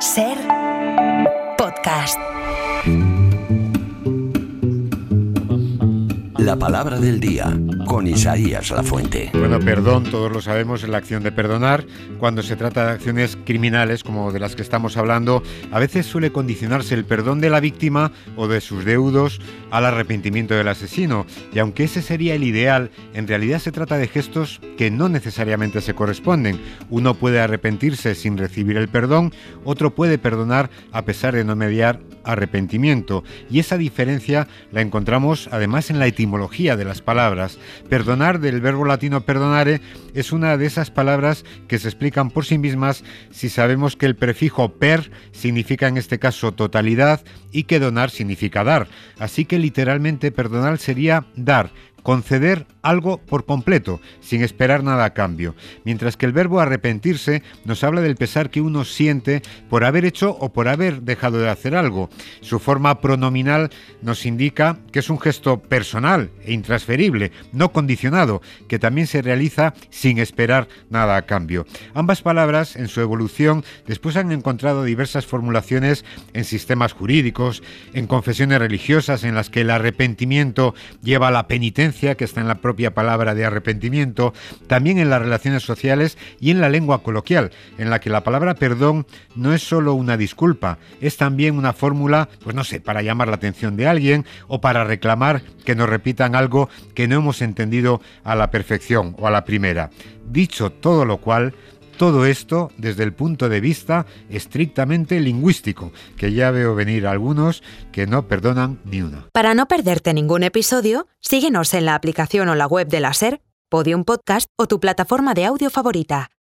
Ser podcast. La palabra del día, con Isaías Lafuente. Bueno, perdón, todos lo sabemos, es la acción de perdonar. Cuando se trata de acciones criminales, como de las que estamos hablando, a veces suele condicionarse el perdón de la víctima o de sus deudos al arrepentimiento del asesino. Y aunque ese sería el ideal, en realidad se trata de gestos que no necesariamente se corresponden. Uno puede arrepentirse sin recibir el perdón, otro puede perdonar a pesar de no mediar arrepentimiento. Y esa diferencia la encontramos además en la etimología de las palabras. Perdonar, del verbo latino perdonare, es una de esas palabras que se explican por sí mismas si sabemos que el prefijo per significa en este caso totalidad y que donar significa dar. Así que literalmente perdonar sería dar, conceder algo por completo, sin esperar nada a cambio. Mientras que el verbo arrepentirse nos habla del pesar que uno siente por haber hecho o por haber dejado de hacer algo. Su forma pronominal nos indica que es un gesto personal e intransferible, no condicionado, que también se realiza sin esperar nada a cambio. Ambas palabras, en su evolución, después han encontrado diversas formulaciones en sistemas jurídicos, en confesiones religiosas en las que el arrepentimiento lleva a la penitencia, que está en la propia palabra de arrepentimiento, también en las relaciones sociales y en la lengua coloquial, en la que la palabra perdón no es solo una disculpa, es también una fórmula, para llamar la atención de alguien o para reclamar que nos repitan algo que no hemos entendido a la perfección o a la primera. Dicho todo lo cual, todo esto desde el punto de vista estrictamente lingüístico, que ya veo venir algunos que no perdonan ni una. Para no perderte ningún episodio, síguenos en la aplicación o la web de la Ser, Podium Podcast o tu plataforma de audio favorita.